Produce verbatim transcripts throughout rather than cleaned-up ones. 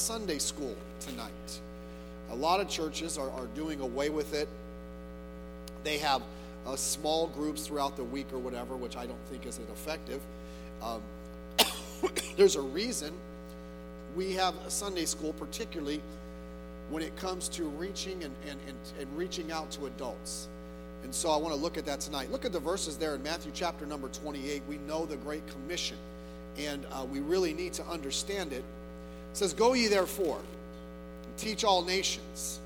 Sunday school tonight. A lot of churches are, are doing away with it. They have uh, small groups throughout the week or whatever, which I don't think is effective. Um, there's a reason we have a Sunday school, particularly when it comes to reaching and, and, and, and reaching out to adults. And so I want to look at that tonight. Look at the verses there in Matthew chapter number twenty-eight. We know the Great Commission, and uh, we really need to understand it. It says, "Go ye therefore, and teach all nations,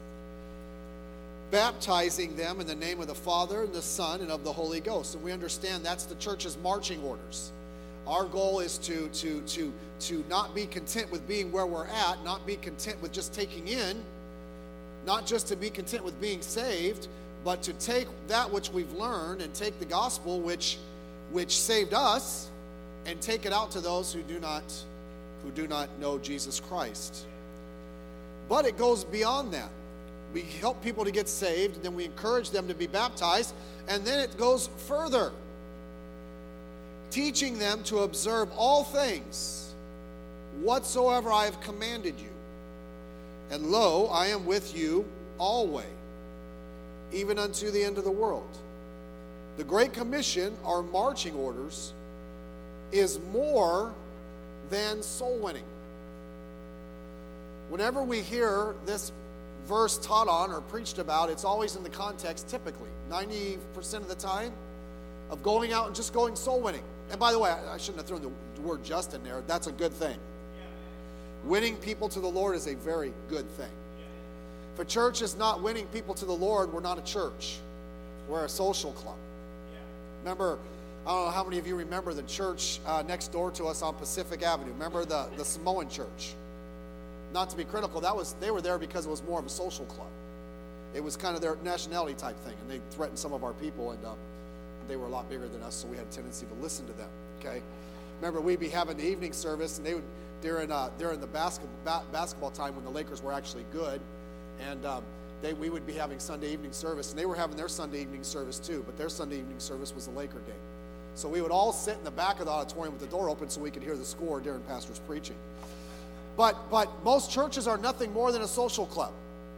baptizing them in the name of the Father and the Son and of the Holy Ghost." And we understand that's the church's marching orders. Our goal is to, to, to, to not be content with being where we're at, not be content with just taking in, not just to be content with being saved, but to take that which we've learned and take the gospel which, which saved us and take it out to those who do not, who do not know Jesus Christ. But it goes beyond that. We help people to get saved, and then we encourage them to be baptized, and then it goes further. Teaching them to observe all things whatsoever I have commanded you. And lo, I am with you always, even unto the end of the world. The Great Commission, our marching orders, is more than soul winning. Whenever we hear this verse taught on or preached about, it's always in the context, typically, ninety percent of the time, of going out and just going soul winning. And by the way, I shouldn't have thrown the word just in there. That's a good thing. Winning people to the Lord is a very good thing. If a church is not winning people to the Lord, we're not a church. We're a social club. Remember, I don't know how many of you remember the church uh, next door to us on Pacific Avenue. Remember the, the Samoan church? Not to be critical, that was they were there because it was more of a social club. It was kind of their nationality type thing, and they threatened some of our people, and um, they were a lot bigger than us, so we had a tendency to listen to them. Okay, remember we'd be having the evening service, and they would during uh, during the basketball ba- basketball time when the Lakers were actually good, and um, they we would be having Sunday evening service, and they were having their Sunday evening service too, but their Sunday evening service was the Laker game. So we would all sit in the back of the auditorium with the door open so we could hear the score during pastor's preaching. But but most churches are nothing more than a social club,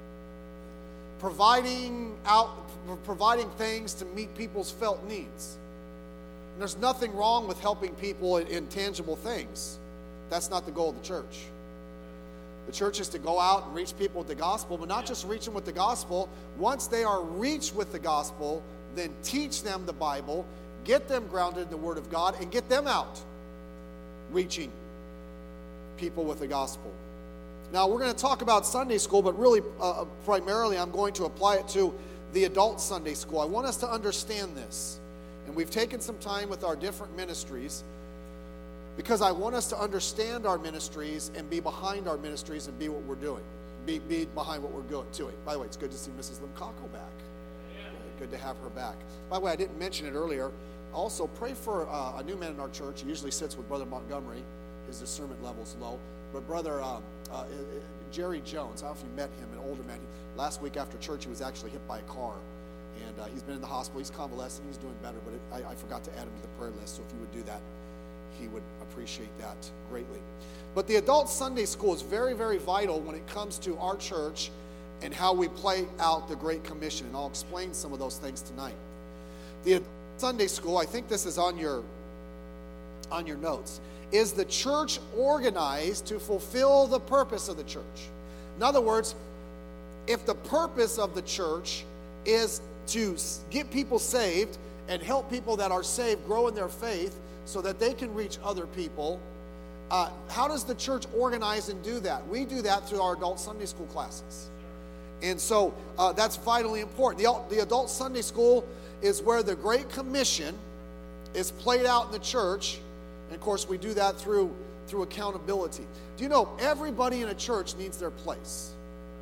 providing out providing things to meet people's felt needs. And there's nothing wrong with helping people in, in tangible things. That's not the goal of the church. The church is to go out and reach people with the gospel, but not just reach them with the gospel. Once they are reached with the gospel, then teach them the Bible, get them grounded in the Word of God, and get them out reaching people with the gospel. Now, we're going to talk about Sunday school, but really, uh, primarily, I'm going to apply it to the adult Sunday school. I want us to understand this. And we've taken some time with our different ministries because I want us to understand our ministries and be behind our ministries and be what we're doing. Be, be behind what we're doing. By the way, it's good to see Missus Limcaco back. Yeah. Good to have her back. By the way, I didn't mention it earlier. Also, pray for uh, a new man in our church. He usually sits with Brother Montgomery. His discernment level's low. But Brother uh, uh, Jerry Jones, I don't know if you met him, an older man. He, last week after church, he was actually hit by a car. And uh, he's been in the hospital. He's convalescing. He's doing better. But it, I, I forgot to add him to the prayer list. So if you would do that, he would appreciate that greatly. But the adult Sunday school is very, very vital when it comes to our church and how we play out the Great Commission. And I'll explain some of those things tonight. The adult Sunday school, I think this is on your, on your notes, is the church organized to fulfill the purpose of the church. In other words, if the purpose of the church is to get people saved and help people that are saved grow in their faith so that they can reach other people, uh, how does the church organize and do that? We do that through our adult Sunday school classes. And so uh, that's vitally important. The, the adult Sunday school is where the Great Commission is played out in the church. And of course, we do that through, through accountability. Do you know everybody in a church needs their place?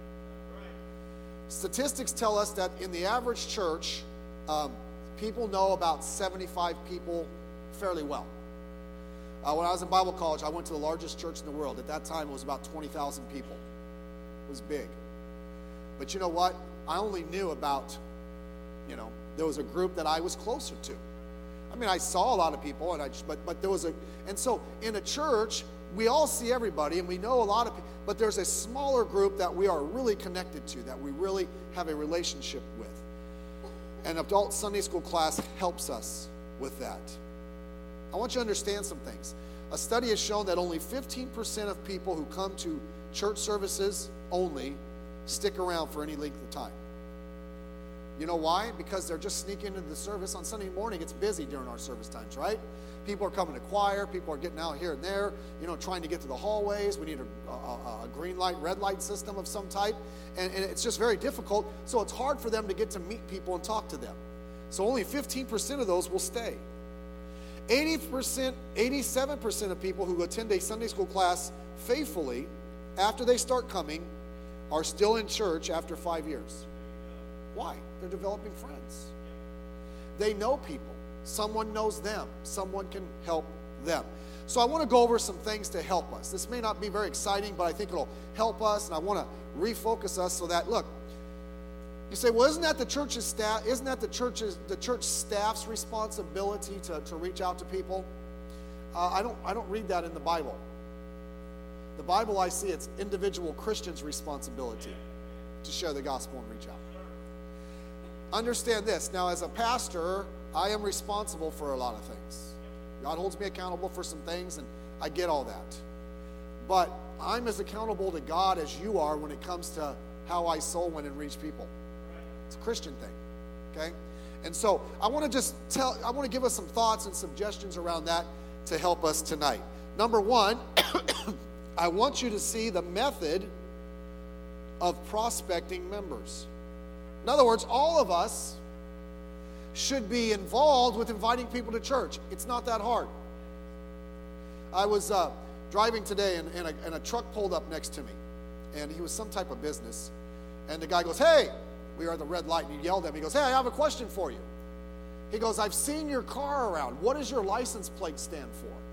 Statistics tell us that in the average church, um, people know about seventy-five people fairly well. Uh, when I was in Bible college, I went to the largest church in the world. At that time, it was about twenty thousand people. It was big. But you know what? I only knew about, you know, there was a group that I was closer to. I mean, I saw a lot of people, and I just, but but there was a, and so in a church, we all see everybody, and we know a lot of people, but there's a smaller group that we are really connected to, that we really have a relationship with. And adult Sunday school class helps us with that. I want you to understand some things. A study has shown that only fifteen percent of people who come to church services only stick around for any length of time. You know why? Because they're just sneaking into the service. On Sunday morning, it's busy during our service times, right? People are coming to choir. People are getting out here and there, you know, trying to get to the hallways. We need a, a, a green light, red light system of some type. And, and it's just very difficult. So it's hard for them to get to meet people and talk to them. So only fifteen percent of those will stay. eighty percent, eighty-seven percent of people who attend a Sunday school class faithfully after they start coming are still in church after five years. Why? They're developing friends. They know people. Someone knows them. Someone can help them. So I want to go over some things to help us. This may not be very exciting, but I think it'll help us, and I want to refocus us so that, look, you say, well, isn't that the church's staff, isn't that the church's the church staff's responsibility to, to reach out to people? Uh, I don't I don't read that in the Bible. The Bible, I see it's individual Christians' responsibility to share the gospel and reach out. Understand this. Now, as a pastor, I am responsible for a lot of things. God holds me accountable for some things, and I get all that. But I'm as accountable to God as you are when it comes to how I soul win and reach people. It's a Christian thing, okay? And so I want to just tell, I want to give us some thoughts and suggestions around that to help us tonight. Number one, I want you to see the method of prospecting members. In other words, all of us should be involved with inviting people to church. It's not that hard. I was uh, driving today, and, and, a, and a truck pulled up next to me, and he was some type of business, and the guy goes, hey, we are at the red light, and he yelled at me. He goes, hey, I have a question for you. He goes, I've seen your car around. What does your license plate stand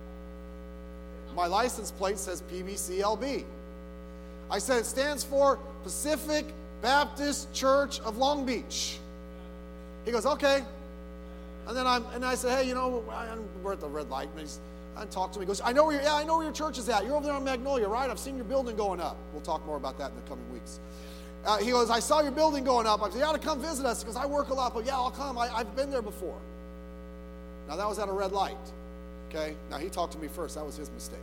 for? My license plate says P B C L B. I said, it stands for Pacific Baptist Church of Long Beach. He goes, okay. And then I'm, and I said, hey, you know, I'm, we're at the red light. And he's, I talked to him. He goes, I know where you're, yeah, I know where your church is at. You're over there on Magnolia, right? I've seen your building going up. We'll talk more about that in the coming weeks. Uh, he goes, I saw your building going up. I said, you ought to come visit us because I work a lot. But yeah, I'll come. I, I've been there before. Now, that was at a red light. Okay? Now, he talked to me first. That was his mistake.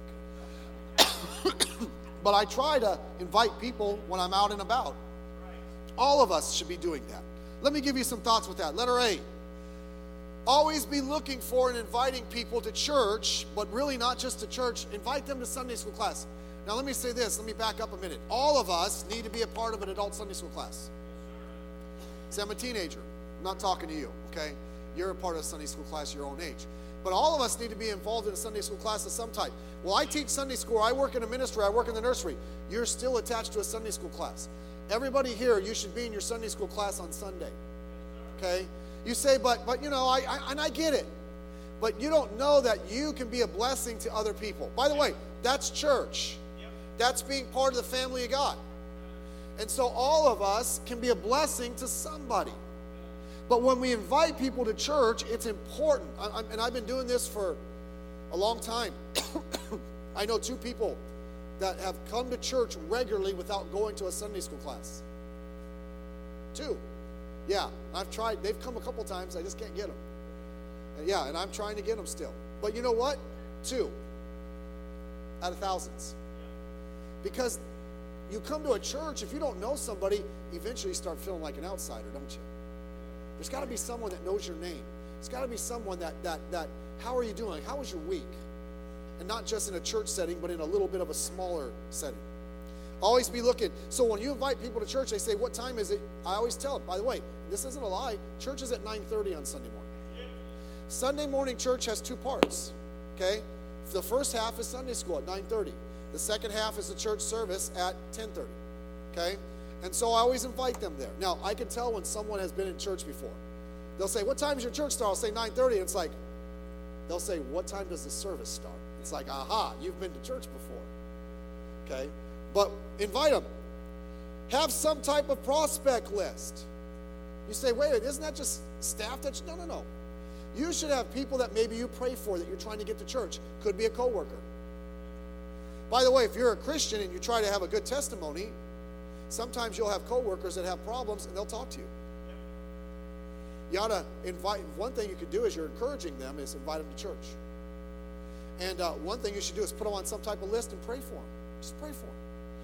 But I try to invite people when I'm out and about. All of us should be doing that. Let me give you some thoughts with that. Letter A. Always be looking for and inviting people to church, but really not just to church. Invite them to Sunday school class. Now let me say this. Let me back up a minute. All of us need to be a part of an adult Sunday school class. Say I'm a teenager. I'm not talking to you, okay? You're a part of a Sunday school class your own age. But all of us need to be involved in a Sunday school class of some type. Well, I teach Sunday school. I work in a ministry. I work in the nursery. You're still attached to a Sunday school class. Everybody here, you should be in your Sunday school class on Sunday, okay? You say, but, but you know, I, I and I get it. But you don't know that you can be a blessing to other people. By the way, that's church. That's being part of the family of God. And so all of us can be a blessing to somebody. But when we invite people to church, it's important. I, I, and I've been doing this for a long time. I know two people that have come to church regularly without going to a Sunday school class. Two. Yeah, I've tried. They've come a couple times. I just can't get them. And yeah, and I'm trying to get them still. But you know what? Two out of thousands. Because you come to a church, if you don't know somebody, eventually you start feeling like an outsider, don't you? There's got to be someone that knows your name. There's got to be someone that, that, that, how are you doing? How was your week? And not just in a church setting, but in a little bit of a smaller setting. Always be looking. So when you invite people to church, they say, what time is it? I always tell them, by the way, this isn't a lie. Church is at nine thirty on Sunday morning. Sunday morning church has two parts, okay? The first half is Sunday school at nine thirty. The second half is the church service at ten thirty, okay? And so I always invite them there. Now, I can tell when someone has been in church before. They'll say, what time is your church start? I'll say nine thirty. And it's like, they'll say, what time does the service start? It's like, aha, you've been to church before, okay? But invite them. Have some type of prospect list. You say, wait, isn't that just staff? That no, no, no. You should have people that maybe you pray for that you're trying to get to church. Could be a coworker. By the way, if you're a Christian and you try to have a good testimony, sometimes you'll have coworkers that have problems and they'll talk to you. You ought to invite, one thing you could do as you're encouraging them is invite them to church. And uh, one thing you should do is put them on some type of list and pray for them. Just pray for them.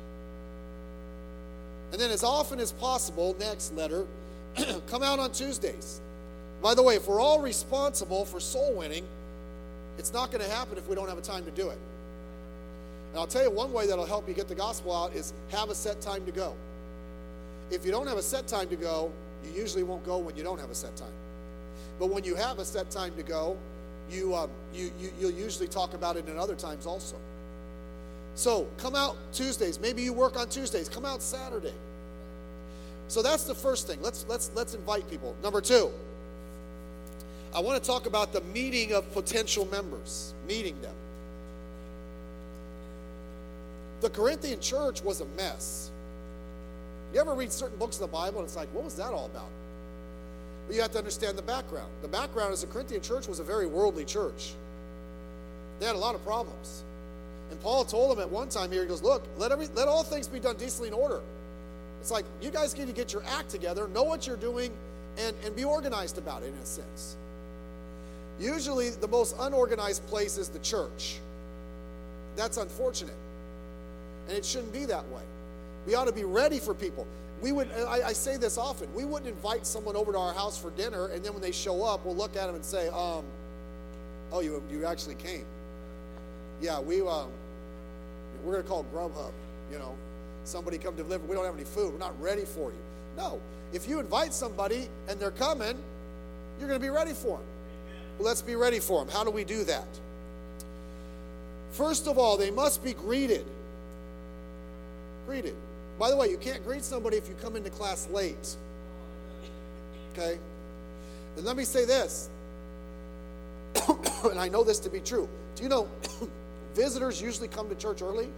And then as often as possible, next letter, come out on Tuesdays. By the way, if we're all responsible for soul winning, it's not going to happen if we don't have a time to do it. And I'll tell you one way that'll help you get the gospel out is have a set time to go. If you don't have a set time to go, you usually won't go when you don't have a set time. But when you have a set time to go, you, um, you, you, you'll usually talk about it in other times also. So come out Tuesdays. Maybe you work on Tuesdays. Come out Saturday. So that's the first thing. Let's, let's, let's invite people. Number two, I want to talk about the meeting of potential members, meeting them. The Corinthian church was a mess. You ever read certain books of the Bible and it's like, what was that all about? Well, you have to understand the background. The background is the Corinthian church was a very worldly church. They had a lot of problems. And Paul told them at one time here, he goes, look, let, every, let all things be done decently in order. It's like, you guys need to get your act together, know what you're doing, and, and be organized about it in a sense. Usually the most unorganized place is the church. That's unfortunate. And it shouldn't be that way. We ought to be ready for people. We would, I, I say this often, we wouldn't invite someone over to our house for dinner, and then when they show up, we'll look at them and say, um, oh, you, you actually came. Yeah, we, um, we're going to call Grubhub, you know. Somebody come to deliver. We don't have any food. We're not ready for you. No. If you invite somebody and they're coming, you're going to be ready for them. Well, let's be ready for them. How do we do that? First of all, they must be greeted. Greeted. By the way, you can't greet somebody if you come into class late. Okay? And let me say this. And I know this to be true. Do you know visitors usually come to church early?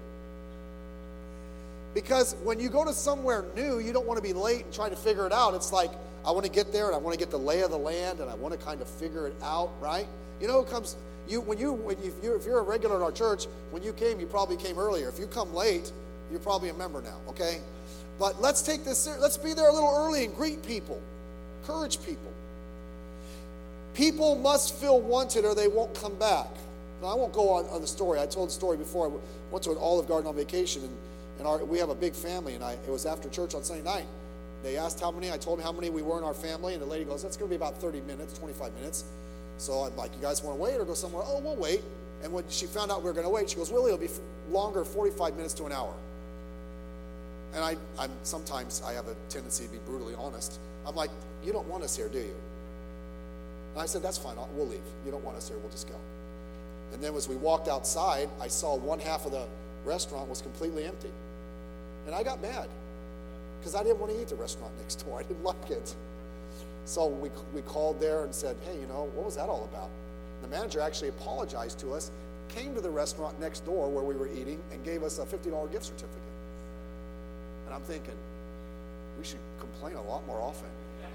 Because when you go to somewhere new, you don't want to be late and try to figure it out. It's like, I want to get there and I want to get the lay of the land and I want to kind of figure it out, right? You know, it comes, you when you, when you, if you're, if you're a regular in our church, when you came, you probably came earlier. If you come late, you're probably a member now, okay? But let's take this, let's be there a little early and greet people, encourage people. People must feel wanted or they won't come back. Now, I won't go on, on the story. I told the story before. I went to an Olive Garden on vacation, and, and our, we have a big family, and I, it was after church on Sunday night. They asked how many. I told them how many we were in our family, and the lady goes, that's going to be about thirty minutes, twenty-five minutes. So I'm like, you guys want to wait or go somewhere? Oh, we'll wait. And when she found out we were going to wait, she goes, Willie, it'll be longer, forty-five minutes to an hour. And I, I'm sometimes I have a tendency to be brutally honest. I'm like, you don't want us here, do you? And I said, that's fine, I'll, we'll leave. You don't want us here, we'll just go. And then as we walked outside, I saw one half of the restaurant was completely empty. And I got mad because I didn't want to eat the restaurant next door. I didn't like it. So we, we called there and said, hey, you know, what was that all about? The manager actually apologized to us, came to the restaurant next door where we were eating, and gave us a fifty dollar gift certificate. And I'm thinking, we should complain a lot more often.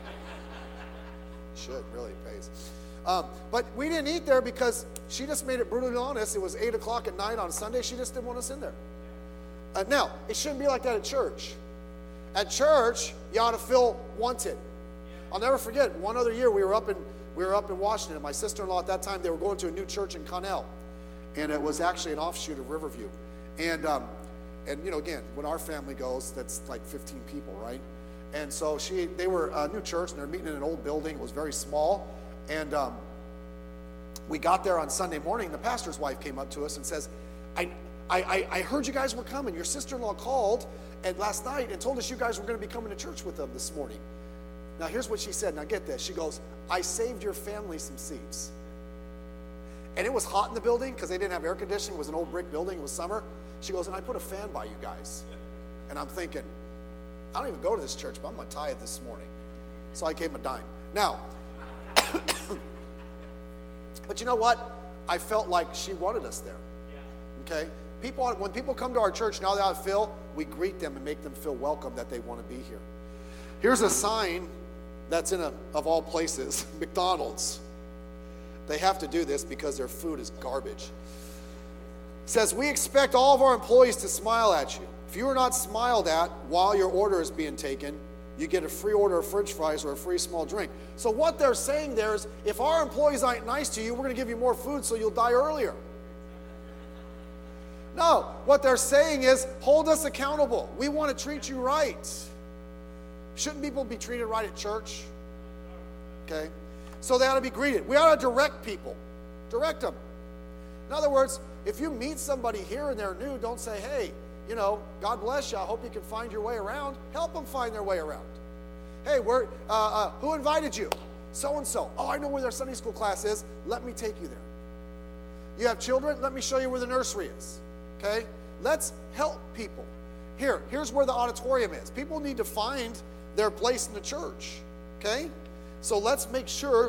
Should, really, it pays. Um, but we didn't eat there because she just made it brutally honest. It was eight o'clock at night on Sunday. She just didn't want us in there. Uh, now, it shouldn't be like that at church. At church, you ought to feel wanted. I'll never forget, one other year we were up in we were up in Washington. My sister-in-law at that time, they were going to a new church in Connell. And it was actually an offshoot of Riverview. And, um, and you know, again, when our family goes, that's like fifteen people, right? And so she, they were a new church, and they're meeting in an old building. It was very small. And um, we got there on Sunday morning. The pastor's wife came up to us and says, I, I, I heard you guys were coming. Your sister-in-law called and last night and told us you guys were going to be coming to church with them this morning. Now, here's what she said. Now, get this. She goes, I saved your family some seats. And it was hot in the building because they didn't have air conditioning. It was an old brick building. It was summer. She goes, and I put a fan by you guys. And I'm thinking, I don't even go to this church, but I'm going to tithe this morning. So I gave him a dime. Now, but you know what? I felt like she wanted us there. Okay? People, when people come to our church, now that I feel, we greet them and make them feel welcome that they want to be here. Here's a sign that's in a, of all places, McDonald's. They have to do this because their food is garbage. says, we expect all of our employees to smile at you. If you are not smiled at while your order is being taken, you get a free order of French fries or a free small drink. So what they're saying there is, if our employees aren't nice to you, we're going to give you more food so you'll die earlier. No, what they're saying is, hold us accountable. We want to treat you right. Shouldn't people be treated right at church? Okay? So they ought to be greeted. We ought to direct people. Direct them. In other words, if you meet somebody here and they're new, don't say, hey, you know, God bless you. I hope you can find your way around. Help them find their way around. Hey, where, uh, uh, who invited you? So-and-so. Oh, I know where their Sunday school class is. Let me take you there. You have children? Let me show you where the nursery is. Okay? Let's help people. Here, here's where the auditorium is. People need to find their place in the church. Okay? So let's make sure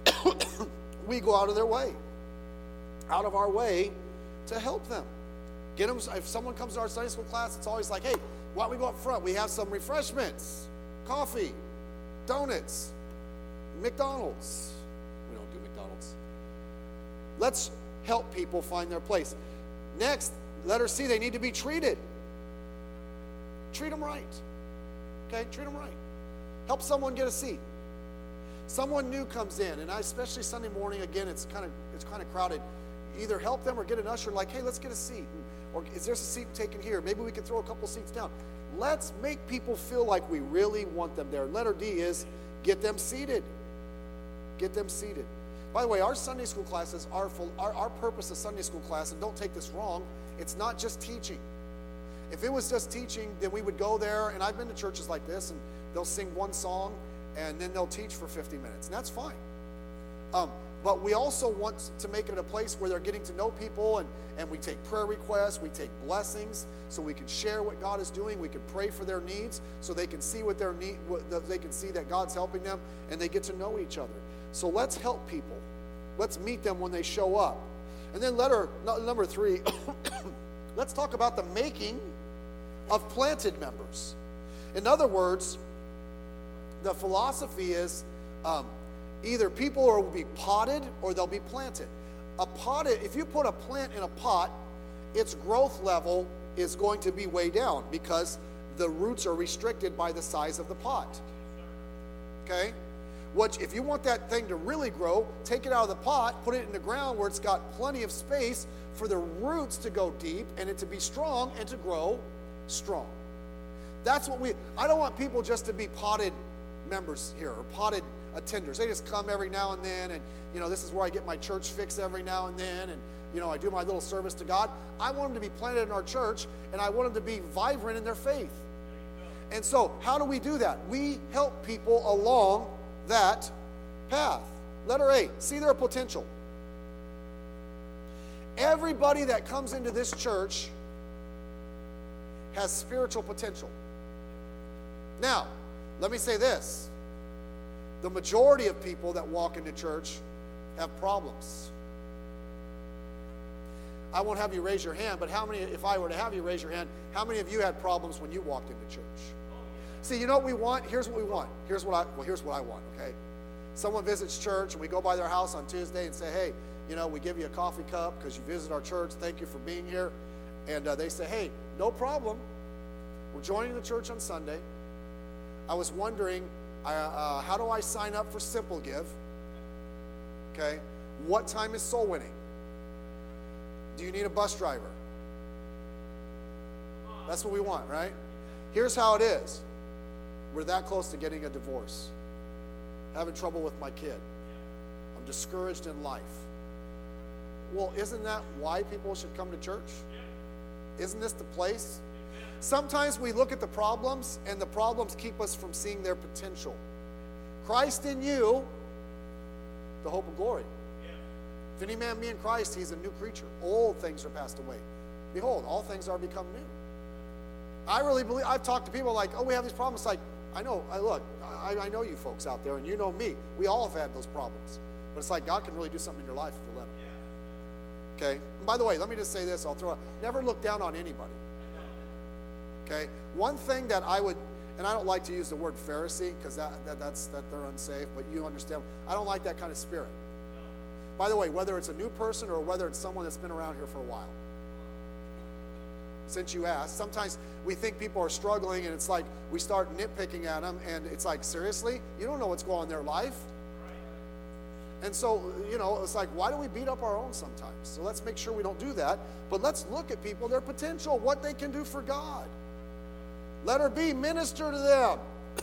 we go out of their way. Out of our way to help them. Get them. If someone comes to our Sunday school class, it's always like, hey, why don't we go up front? We have some refreshments, coffee, donuts, McDonald's. We don't do McDonald's. Let's help people find their place. Next, letter C, they need to be treated. Treat them right. Okay, treat them right. Help someone get a seat. Someone new comes in, and I, especially Sunday morning, again, it's kind of it's kind of crowded. Either help them or get an usher like, hey, let's get a seat. Or is there a seat taken here? Maybe we can throw a couple seats down. Let's make people feel like we really want them there. Letter D is get them seated. Get them seated. By the way, our Sunday school classes, are full, our, our purpose of Sunday school class, and don't take this wrong, it's not just teaching. If it was just teaching, then we would go there, and I've been to churches like this, and they'll sing one song, and then they'll teach for fifty minutes, and that's fine. Um, But we also want to make it a place where they're getting to know people, and, and we take prayer requests, we take blessings, so we can share what God is doing. We can pray for their needs, so they can see what their need, what they can see that God's helping them, and they get to know each other. So let's help people. Let's meet them when they show up. And then letter number three, let's talk about the making of planted members. In other words, the philosophy is, um, either people will be potted or they'll be planted. A potted, if you put a plant in a pot, its growth level is going to be way down because the roots are restricted by the size of the pot. Okay? What, if you want that thing to really grow, take it out of the pot, put it in the ground where it's got plenty of space for the roots to go deep and it to be strong and to grow strong. That's what we, I don't want people just to be potted members here or potted attenders. They just come every now and then, and you know, this is where I get my church fix every now and then, and you know, I do my little service to God. I want them to be planted in our church, and I want them to be vibrant in their faith. And so, how do we do that? We help people along that path. Letter A, see their potential. Everybody that comes into this church has spiritual potential. Now, let me say this. The majority of people that walk into church have problems. I won't have you raise your hand, but how many, if I were to have you raise your hand, how many of you had problems when you walked into church? See, you know what we want? Here's what we want. Here's what I, well, here's what I want, okay? Someone visits church, and we go by their house on Tuesday and say, hey, you know, we give you a coffee cup because you visit our church. Thank you for being here. And uh, they say, hey, no problem. We're joining the church on Sunday. I was wondering, Uh, uh, how do I sign up for Simple Give? Okay. What time is soul winning? Do you need a bus driver? That's what we want, right? Here's how it is. We're that close to getting a divorce. Having trouble with my kid. I'm discouraged in life. Well, isn't that why people should come to church? Isn't this the place? Sometimes we look at the problems, and the problems keep us from seeing their potential. Christ in you, the hope of glory. If any man be in Christ, he's a new creature. Old things are passed away. Behold, all things are become new. I really believe, I've talked to people like, oh, we have these problems. Like, I know, I look, I, I know you folks out there, and you know me. We all have had those problems. But it's like God can really do something in your life if you let him. Okay? And by the way, let me just say this. I'll throw out, never look down on anybody. Okay? One thing that I would, and I don't like to use the word Pharisee because that, that, that's, that they're unsafe, but you understand. I don't like that kind of spirit. By the way, whether it's a new person or whether it's someone that's been around here for a while. since you asked. Sometimes we think people are struggling, and it's like we start nitpicking at them, and it's like, seriously? You don't know what's going on in their life. And so, you know, it's like, why do we beat up our own sometimes? So let's make sure we don't do that. But let's look at people, their potential, what they can do for God. Letter B, minister to them.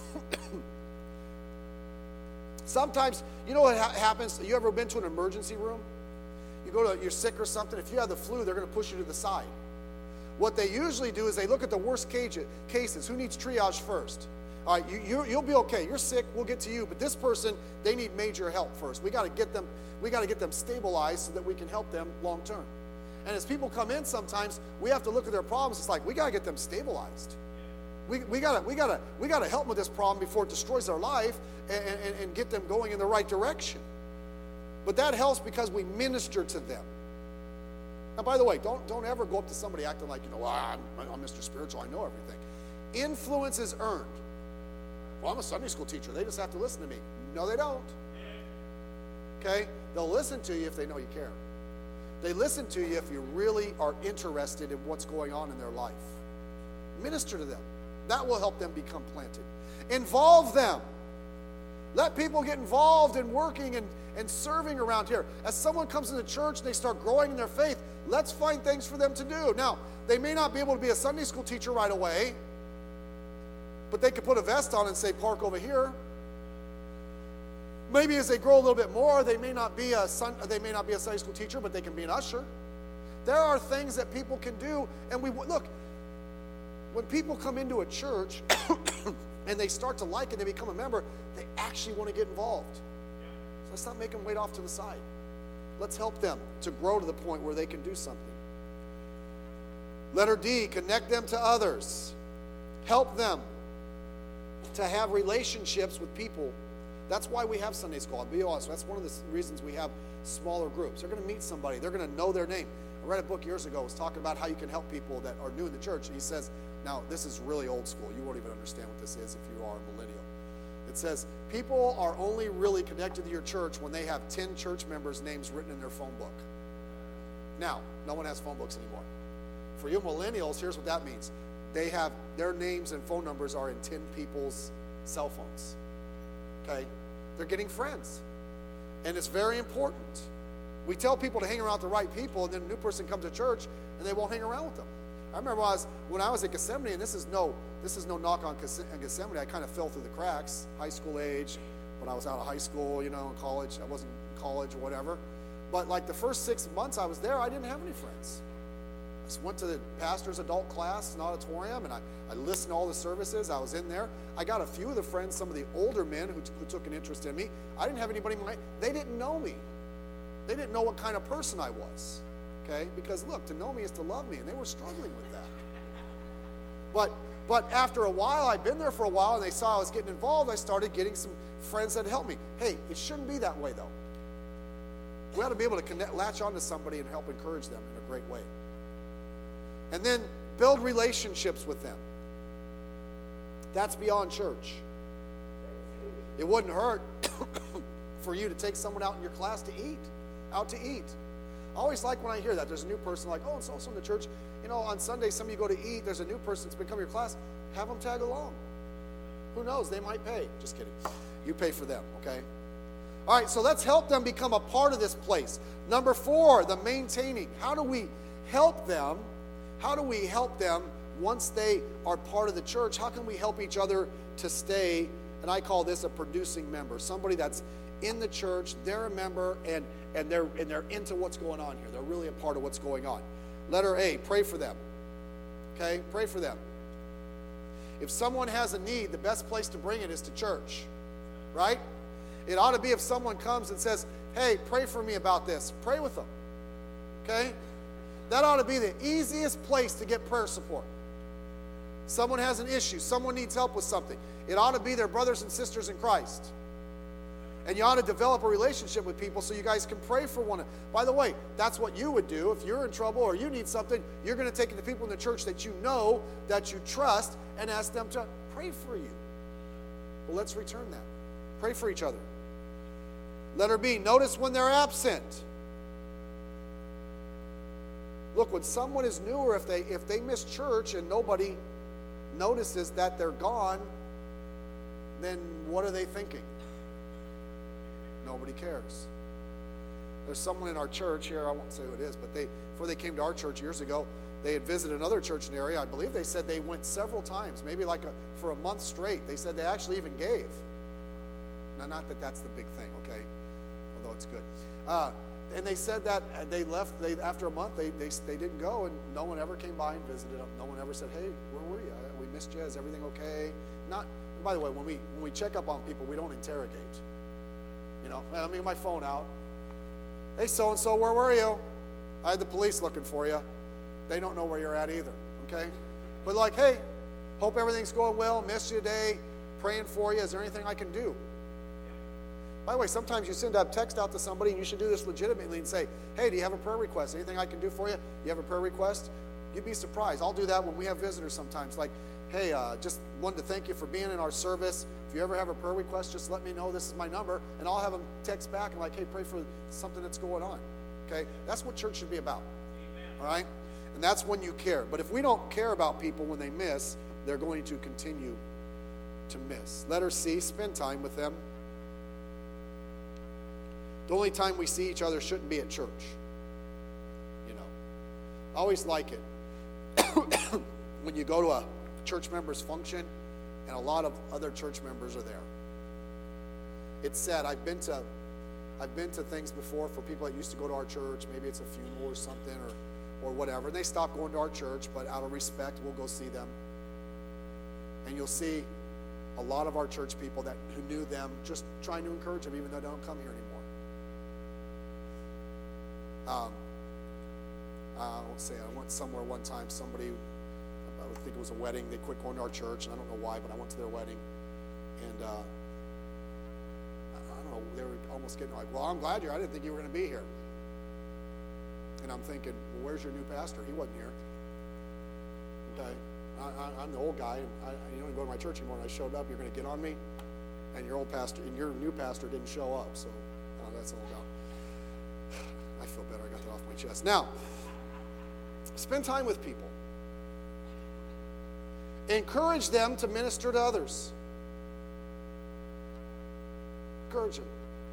Sometimes, you know what ha- happens? You ever been to an emergency room? You go to, you're sick or something. If you have the flu, they're going to push you to the side. What they usually do is they look at the worst cage, cases. Who needs triage first? All right, you, you, you'll be okay. You're sick. We'll get to you. But this person, they need major help first. We got to get them. We got to get them stabilized so that we can help them long term. And as people come in, sometimes we have to look at their problems. It's like we got to get them stabilized. We we got to we got to we got to help them with this problem before it destroys their life, and, and, and get them going in the right direction. But that helps because we minister to them. Now, by the way, don't don't ever go up to somebody acting like, you know, well, I'm, I'm Mister Spiritual. I know everything. Influence is earned. Well, I'm a Sunday school teacher. They just have to listen to me. No, they don't. Okay? They'll listen to you if they know you care. They listen to you if you really are interested in what's going on in their life. Minister to them. That will help them become planted. Involve them. Let people get involved in working and, and serving around here. As someone comes into church and they start growing in their faith, let's find things for them to do. Now, they may not be able to be a Sunday school teacher right away, but they could put a vest on and say, park over here. Maybe as they grow a little bit more, they may not be a sun, they may not be a Sunday school teacher, but they can be an usher. There are things that people can do, and we look. When people come into a church and they start to like it, they become a member, they actually want to get involved. So let's not make them wait off to the side. Let's help them to grow to the point where they can do something. Letter D, connect them to others. Help them to have relationships with people. That's why we have Sunday school. I'll be honest. That's one of the reasons we have smaller groups. They're going to meet somebody. They're going to know their name. I read a book years ago. It was talking about how you can help people that are new in the church. And he says, now this is really old school. You won't even understand what this is if you are a millennial. It says, people are only really connected to your church when they have ten church members' names written in their phone book. Now, no one has phone books anymore. For you millennials, here's what that means. They have, their names and phone numbers are in ten people's cell phones. Okay? They're getting friends. And it's very important. We tell people to hang around with the right people, and then a new person comes to church, and they won't hang around with them. I remember when I was, when I was at Gethsemane, and this is no this is no knock on Gethsemane. I kind of fell through the cracks, high school age, but I was out of high school, you know, in college. I wasn't in college or whatever. But like the first six months I was there, I didn't have any friends. I just went to the pastor's adult class in auditorium, and I, I listened to all the services. I was in there. I got a few of the friends, some of the older men who, who took an interest in me. I didn't have anybody in my, they didn't know me. They didn't know what kind of person I was, okay? Because look, to know me is to love me, and they were struggling with that. But but after a while, I'd been there for a while, and they saw I was getting involved. I started getting some friends that helped me. Hey, it shouldn't be that way, though. We ought to be able to connect, latch onto somebody and help encourage them in a great way. And then build relationships with them. That's beyond church. It wouldn't hurt for you to take someone out in your class to eat, out to eat. I always like when I hear that. There's a new person like, oh, it's also in the church. You know, on Sunday, some of you go to eat. There's a new person that's been coming to your class. Have them tag along. Who knows? They might pay. Just kidding. You pay for them, okay? All right, so let's help them become a part of this place. Number four, the maintaining. How do we help them? How do we help them once they are part of the church? How can we help each other to stay? And I call this a producing member, somebody that's in the church, they're a member, and, and, they're, and they're into what's going on here. They're really a part of what's going on. Letter A, pray for them. Okay, pray for them. If someone has a need, the best place to bring it is to church, right? It ought to be if someone comes and says, hey, pray for me about this. Pray with them, okay? That ought to be the easiest place to get prayer support. Someone has an issue. Someone needs help with something. It ought to be their brothers and sisters in Christ. And you ought to develop a relationship with people so you guys can pray for one another. By the way, that's what you would do. If you're in trouble or you need something, you're going to take it to people in the church that you know, that you trust, and ask them to pray for you. Well, let's return that. Pray for each other. Letter B, notice when they're absent. Look, when someone is new, or if they if they miss church and nobody notices that they're gone, then what are they thinking? Nobody cares. There's someone in our church here, I won't say who it is, but they before they came to our church years ago, they had visited another church in the area. I believe they said they went several times, maybe like a, for a month straight. They said they actually even gave. Now, not that that's the big thing, okay? Although it's good. Uh, and they said that they left, they, after a month, they, they they didn't go, and no one ever came by and visited them. No one ever said, hey, where were you? We missed you. Is everything okay? Not. By the way, when we when we check up on people, we don't interrogate. You know, I mean, my phone out. Hey, so-and-so, where were you? I had the police looking for you. They don't know where you're at either, okay? But like, hey, hope everything's going well. Missed you today. Praying for you. Is there anything I can do? By the way, sometimes you send a text out to somebody, and you should do this legitimately and say, hey, do you have a prayer request? Anything I can do for you? You have a prayer request? You'd be surprised. I'll do that when we have visitors sometimes. Like, hey, uh, just wanted to thank you for being in our service. If you ever have a prayer request, just let me know. This is my number. And I'll have them text back and like, hey, pray for something that's going on. Okay? That's what church should be about. Amen. All right? And that's when you care. But if we don't care about people when they miss, they're going to continue to miss. Letter C, spend time with them. The only time we see each other shouldn't be at church. You know, I always like it when you go to a church member's function and a lot of other church members are there. It's sad. I've been to I've been to things before for people that used to go to our church. Maybe it's a funeral or something or or whatever. And they stop going to our church, but out of respect, we'll go see them. And you'll see a lot of our church people that who knew them just trying to encourage them even though they don't come here anymore. Um, I won't say I went somewhere one time. Somebody, I think it was a wedding. They quit going to our church, and I don't know why, but I went to their wedding, and uh, I don't know. They were almost getting like, "Well, I'm glad you're. I didn't think you were going to be here." And I'm thinking, "Well, where's your new pastor? He wasn't here." Okay, I, I, I'm the old guy, and I, you don't go to my church anymore. And I showed up. You're going to get on me, and your old pastor and your new pastor didn't show up. So uh, that's all about. I feel better. I got that off my chest. Now, spend time with people. Encourage them to minister to others. Encourage them.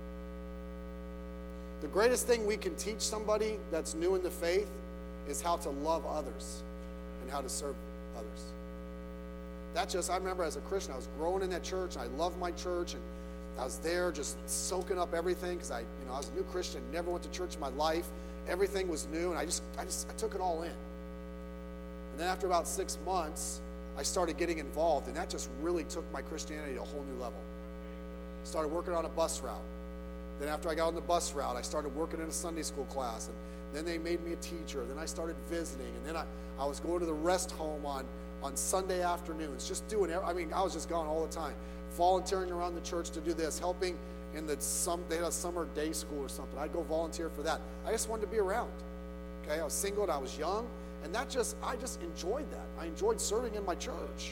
The greatest thing we can teach somebody that's new in the faith is how to love others and how to serve others. That just, I remember as a Christian, I was growing in that church, and I loved my church, and I was there just soaking up everything because I, you know, I was a new Christian, never went to church in my life. Everything was new, and I just, I just, I took it all in. And then after about six months, I started getting involved, and that just really took my Christianity to a whole new level. Started working on a bus route. Then after I got on the bus route, I started working in a Sunday school class, and then they made me a teacher. Then I started visiting, and then I, I was going to the rest home on, on Sunday afternoons, just doing, I mean, I was just gone all the time. Volunteering around the church to do this, helping in the some they had a summer day school or something. I'd go volunteer for that. I just wanted to be around. Okay, I was single and I was young, and that just I just enjoyed that. I enjoyed serving in my church.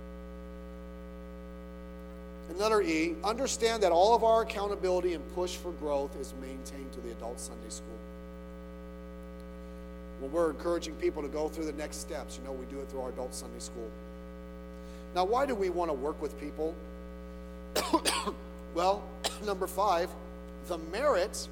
And letter E, understand that all of our accountability and push for growth is maintained to the adult Sunday school. When we're encouraging people to go through the next steps, you know, we do it through our adult Sunday school. Now, why do we want to work with people? Well, number five, the merit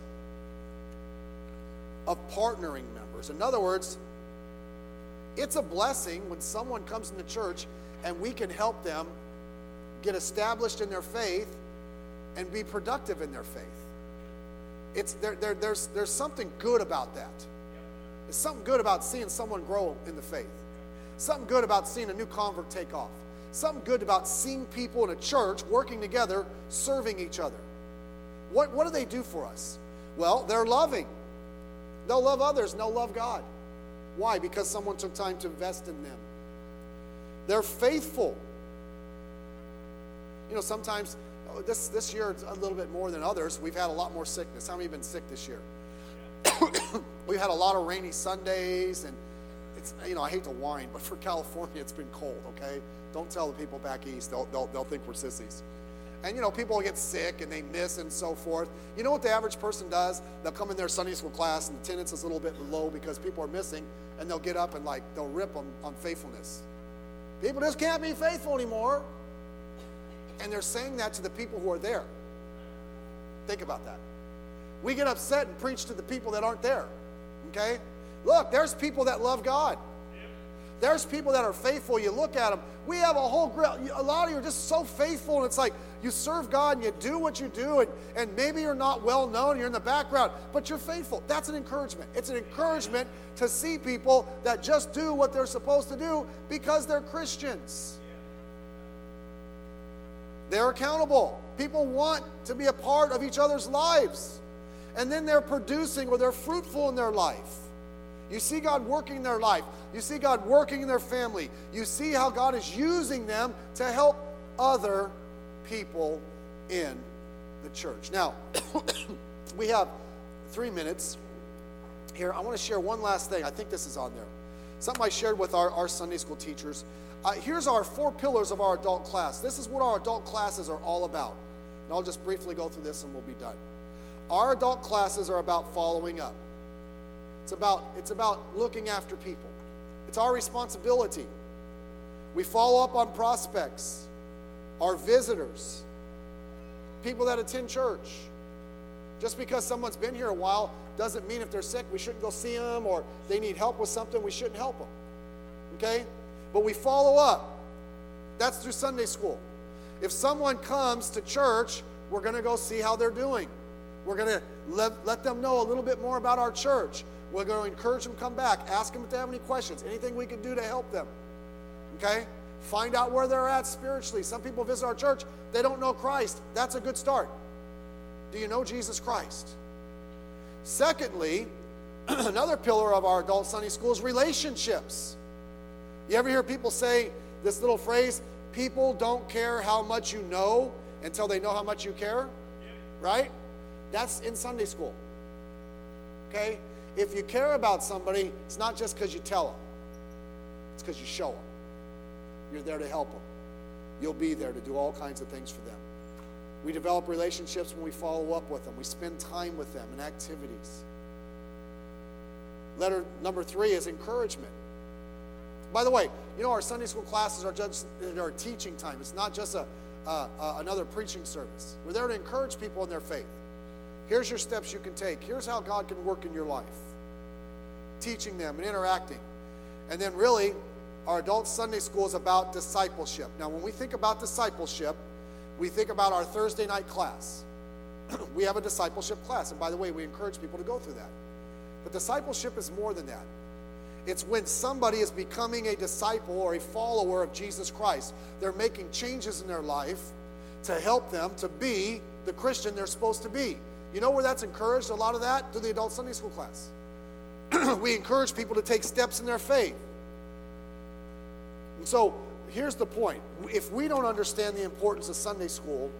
of partnering members. In other words, it's a blessing when someone comes in the church and we can help them get established in their faith and be productive in their faith. It's there, there, there's, there's something good about that. There's something good about seeing someone grow in the faith. Something good about seeing a new convert take off. Something good about seeing people in a church working together, serving each other. What, what do they do for us? Well, they're loving. They'll love others and they'll love God. Why? Because someone took time to invest in them. They're faithful. You know, sometimes, this, this year it's a little bit more than others. We've had a lot more sickness. How many have been sick this year? We've had a lot of rainy Sundays, and it's, you know, I hate to whine, but for California it's been cold, okay? Don't tell the people back east. They'll, they'll, they'll think we're sissies. And, you know, people get sick and they miss and so forth. You know what the average person does? They'll come in their Sunday school class and the attendance is a little bit low because people are missing, and they'll get up and, like, they'll rip them on faithfulness. People just can't be faithful anymore. And they're saying that to the people who are there. Think about that. We get upset and preach to the people that aren't there. Okay? Look, there's people that love God. There's people that are faithful. You look at them. We have a whole group. A lot of you are just so faithful, and it's like you serve God and you do what you do, and, and maybe you're not well known, you're in the background, but you're faithful. That's an encouragement. It's an encouragement to see people that just do what they're supposed to do because they're Christians. They're accountable. People want to be a part of each other's lives. And then they're producing, or they're fruitful in their life. You see God working in their life. You see God working in their family. You see how God is using them to help other people in the church. Now, we have three minutes here. I want to share one last thing. I think this is on there. Something I shared with our, our Sunday school teachers. Uh, here's our four pillars of our adult class. This is what our adult classes are all about. And I'll just briefly go through this and we'll be done. Our adult classes are about following up. It's about, it's about looking after people. It's our responsibility. We follow up on prospects, our visitors, people that attend church. Just because someone's been here a while doesn't mean if they're sick we shouldn't go see them, or they need help with something we shouldn't help them. Okay? But we follow up. That's through Sunday school. If someone comes to church, we're going to go see how they're doing. We're going to let, let them know a little bit more about our church. We're going to encourage them to come back. Ask them if they have any questions. Anything we can do to help them. Okay? Find out where they're at spiritually. Some people visit our church. They don't know Christ. That's a good start. Do you know Jesus Christ? Secondly, another pillar of our adult Sunday school is relationships. You ever hear people say this little phrase, people don't care how much you know until they know how much you care? Right? That's in Sunday school. Okay? If you care about somebody, it's not just because you tell them. It's because you show them. You're there to help them. You'll be there to do all kinds of things for them. We develop relationships when we follow up with them. We spend time with them in activities. Letter number three is encouragement. By the way, you know, our Sunday school classes are just our teaching time. It's not just a, uh, uh, another preaching service. We're there to encourage people in their faith. Here's your steps you can take. Here's how God can work in your life. Teaching them and interacting. And then really, our adult Sunday school is about discipleship. Now, when we think about discipleship, we think about our Thursday night class. We have a discipleship class. And by the way, we encourage people to go through that. But discipleship is more than that. It's when somebody is becoming a disciple or a follower of Jesus Christ. They're making changes in their life to help them to be the Christian they're supposed to be. You know where that's encouraged, a lot of that? Through the adult Sunday school class. We encourage people to take steps in their faith. And so, here's the point. If we don't understand the importance of Sunday school,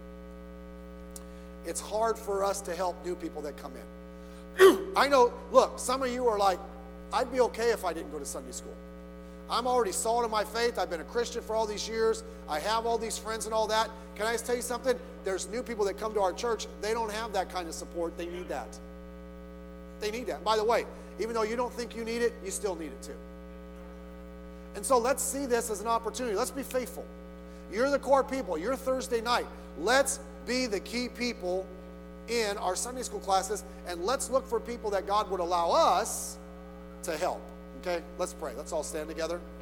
it's hard for us to help new people that come in. I know, look, some of you are like, I'd be okay if I didn't go to Sunday school. I'm already solid in my faith. I've been a Christian for all these years. I have all these friends and all that. Can I just tell you something? There's new people that come to our church. They don't have that kind of support. They need that. They need that. By the way, even though you don't think you need it, you still need it too. And so let's see this as an opportunity. Let's be faithful. You're the core people. You're Thursday night. Let's be the key people in our Sunday school classes, and let's look for people that God would allow us to help. Okay? Let's pray. Let's all stand together.